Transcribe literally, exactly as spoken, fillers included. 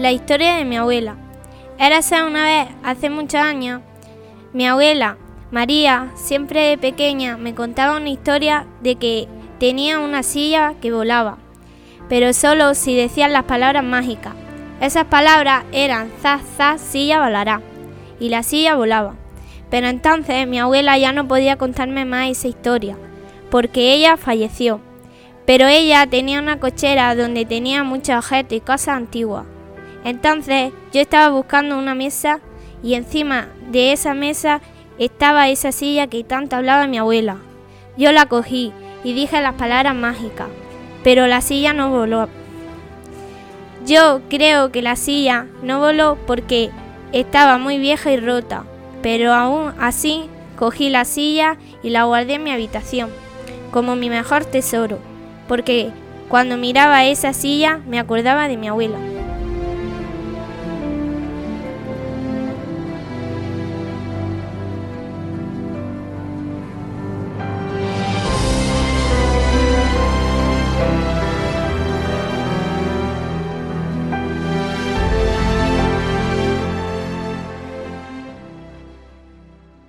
La historia de mi abuela. Érase una vez, hace muchos años, mi abuela, María, siempre de pequeña, me contaba una historia de que tenía una silla que volaba, pero solo si decían las palabras mágicas. Esas palabras eran zas, zas, silla volará, y la silla volaba. Pero entonces mi abuela ya no podía contarme más esa historia, porque ella falleció. Pero ella tenía una cochera donde tenía muchos objetos y cosas antiguas. Entonces yo estaba buscando una mesa y encima de esa mesa estaba esa silla que tanto hablaba mi abuela. Yo la cogí y dije las palabras mágicas, pero la silla no voló. Yo creo que la silla no voló porque estaba muy vieja y rota, pero aún así cogí la silla y la guardé en mi habitación, como mi mejor tesoro, porque cuando miraba esa silla me acordaba de mi abuela.